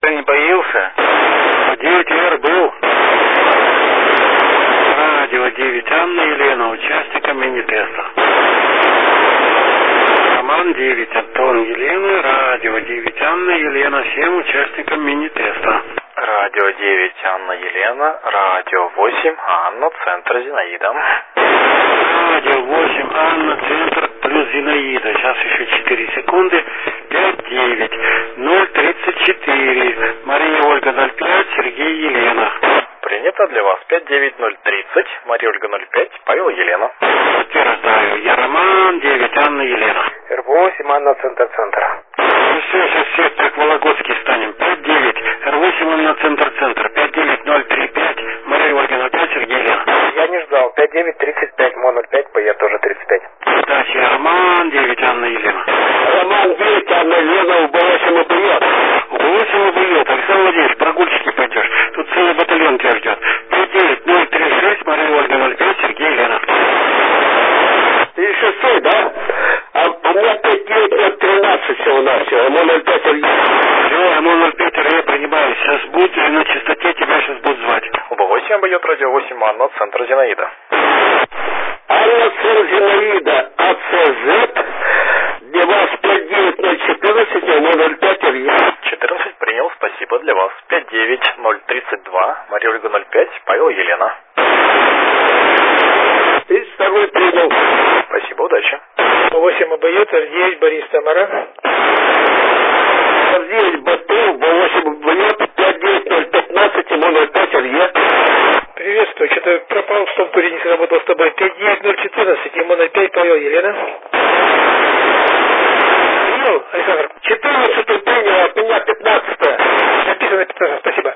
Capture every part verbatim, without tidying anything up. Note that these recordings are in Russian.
никто не появился? девять эр был. Радио девять Анна Елена, участника мини-теста. Роман девять Антон Елена, радио девять Анна Елена, всем участникам мини-теста. Радио девять Анна Елена, радио восемь Анна, центр Зинаида. Радио восемь Анна, центр плюс Зинаида. Сейчас еще четыре секунды. пять девять ноль тридцать четыре. Мария Ольга ноль пять, Сергей Елена. Принято для вас пять девять ноль тридцать. Мария Ольга ноль пять, Павел Елена. Подтверждаю. Я Роман девять Анна Елена. эр восемь Анна, центр центр. Ну все, сейчас все как Вологодский станем. пять девять эр восемь Анна, центр центр. пять девять ноль три пять. Мария Ольга ноль пять, Сергей Елена. Я не ждал. пять девять тридцать пять, Мо ноль пять, П, я тоже тридцать пять. Удачи. Я Роман девять Анна Елена. Роман девять Анна Елена, у Б восемь убьет. У Б восемь убьет. Александр Владимирович, прогульщики пойдешь. Тут целый батальон тебя ждет. пять девять ноль три шесть, Мария Ольга ноль пять, Сергей Елена. Ты еще стой, да? А, а у меня пять девять ноль тринадцать всего-навсего, Мо ноль пять Р. Все, Мо ноль пять Р, принимаюсь. Сейчас будет на частоте, тебя сейчас будут звать. У Б восемь обойдет радио восемь Анна, центр Зинаида. Анна, центр Зинаида, А Ц З, для вас пять девять ноль четырнадцать, Мо ноль пять Р. четырнадцать принял, спасибо для вас. пять девять ноль тридцать два, Мария Ольга ноль пять, Павел Елена. тридцать второй принял. Спасибо, удачи. восемь обойдет, Р девять Борис Тамара. Р девять Бату, Б восемь обойдет, пять девять ноль пятнадцать, Мо ноль пять Р. Приветствую, что-то пропал в стопоре, не сработал с тобой. пять девять ноль четырнадцать, Мо ноль пять, Павел Елена. Принял, Александр? четырнадцатый принял, от меня пятнадцатое. Записано пятнадцать, спасибо.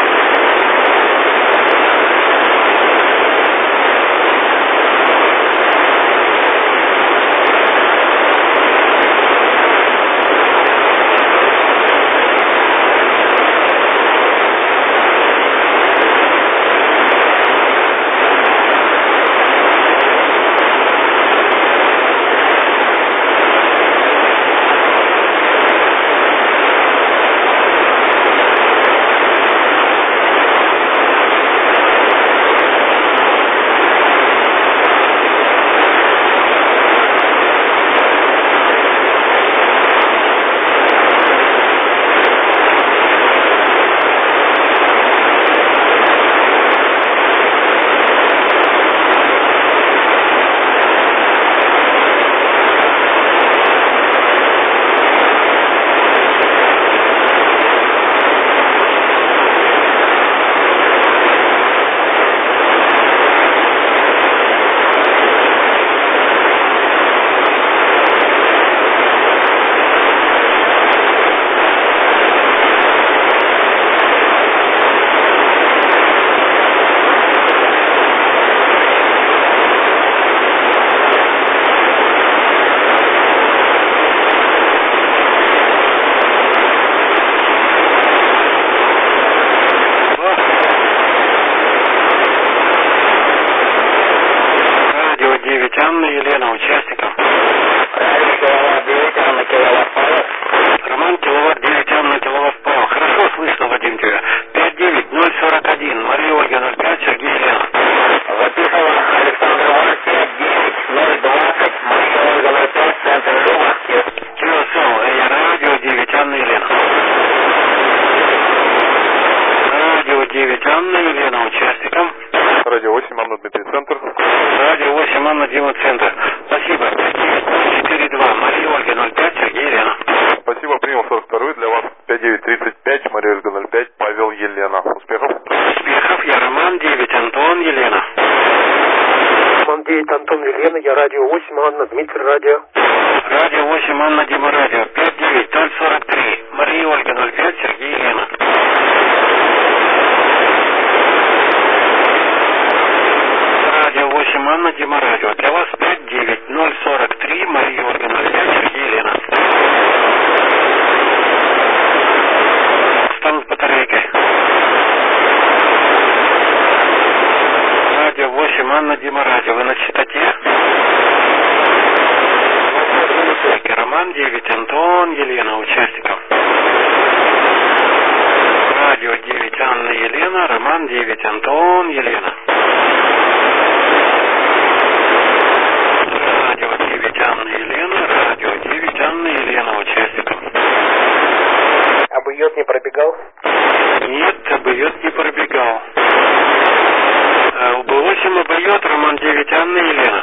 Анна Елена, участников. Радио киловатт девять Анна, киловатт Павел. Роман киловатт девять Анна, киловатт Павел. Хорошо слышно, Вадим, тебя. пять девять ноль сорок один, Мария Ольга ноль пять, Сергей Елена. Записано Александр Иванович, пять девять ноль двадцать, Мария Ольга ноль пять, центр Жуковский. Килосол, Эя, радио девять Анна Елена. Радио девять Анна Елена, участникам. Радио восемь Анна, Дмитрий, центр. Радио восемь Анна, Дима, центр. Спасибо. пять девять четыре два, Мария Ольга ноль пять, Сергей Елена. Спасибо, принял сорок второй для вас. пять девять тридцать пять, Мария Ольга ноль пять, Павел Елена. Успехов. Успехов, я Роман девять, Антон Елена. Роман девять, Антон Елена, я радио восемь Анна, Дмитрий, радио. Радио восемь Анна, Дима, радио. пять девять ноль сорок три, Мария Ольга ноль пять, Сергей Елена. Радио восемь Анна, Дима, радио. Для вас пять девять ноль сорок три, Мария Ольга ноль пять, Сергей Елена. Стану с батарейкой. Радио восемь Анна, Дима, радио. Вы на частоте? Роман девять, Антон, Елена, участников. Елена, Роман девять, Антон, Елена. Радио девять, Анна, Елена, радио девять, Анна, Елена, участникам. Обойет не пробегал? Нет, обойет не пробегал. А, Б восемь обойет, Роман девять, Анна, Елена.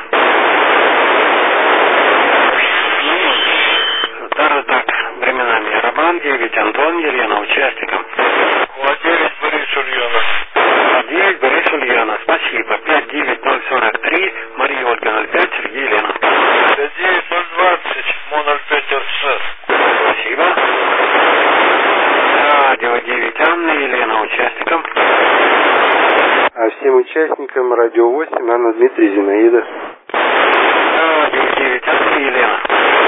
Ну, даже так, временами. Роман девять, Антон, Елена, участникам. девять, Борис Ульяна. девять, Борис Ульяна, спасибо. пять девять ноль сорок три, Мария Ольга ноль пять, Сергей Елена. пять девять ноль двадцать, Мо ноль пять РС. Спасибо. Радио девять, Анна, Елена, участникам. А всем участникам радио восемь, Анна, Дмитрий, Зинаида. Радио девять, Анна, Елена.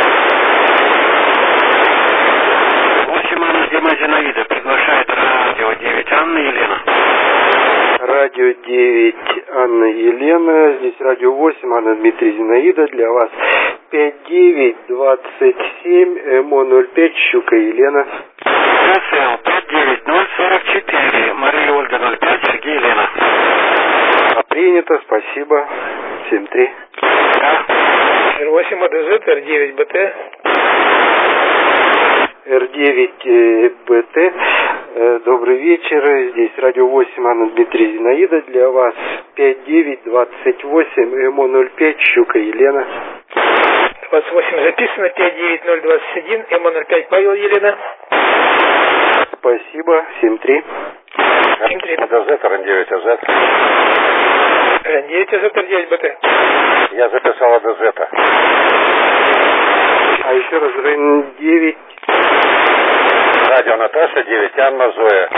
восемь, Анна, Дима, Зинаида приглашает радио девять, Анна, Елена. Радио девять, Анна, Елена. Здесь радио восемь, Анна, Дмитрий, Зинаида. Для вас пять девять двадцать семь, Мо ноль пять, Щука, Елена. ГСЛ пять девять ноль сорок четыре, Мария Ольга ноль пять, Сергей Елена. А принято, спасибо. семь три. Да. Эр восемь АДЗ, Эр девять БТ. Эр девять БТ. Добрый вечер. Здесь радио восемь, Анна, Дмитрий, Зинаида. Для вас пять девять двадцать восемь, Мо ноль пять, Щука, Елена. двадцать восемь записано, пять девять ноль двадцать один, Мо ноль пять, Павел, Елена. Спасибо. семь три. семь три. АДЗ, Р девять АЗ. Р девять АЗ, Р девять БТ. Я записал АДЗ. А еще раз, Р девять. Радио Наташа, девять, Анна, Зоя.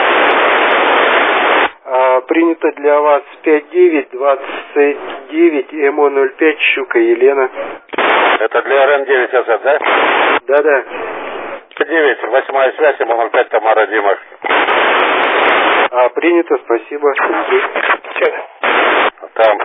А, принято для вас пять девять двадцать девять, Мо ноль пять, Щука, Елена. Это для Р девять АЗ, да? Да-да. девять, восьмая связь, Мо ноль пять, Тамара, Дима. А, принято, спасибо. Че? Там.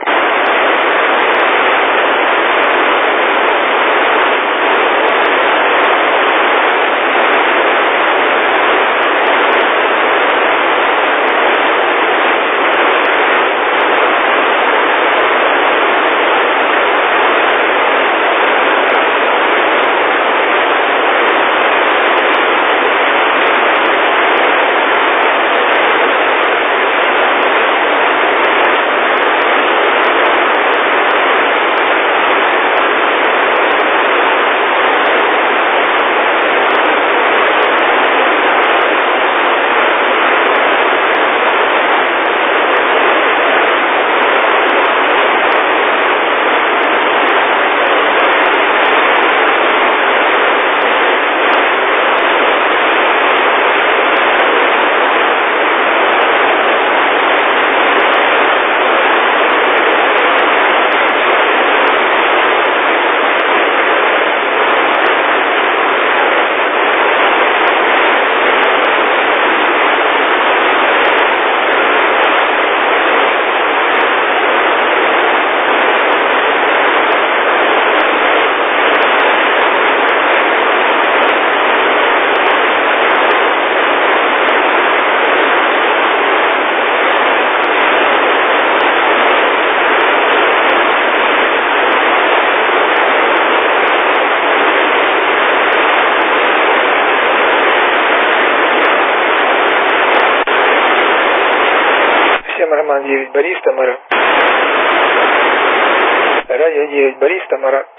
Роман девять, Борис, Тамара. Радио девять, Борис, Тамара.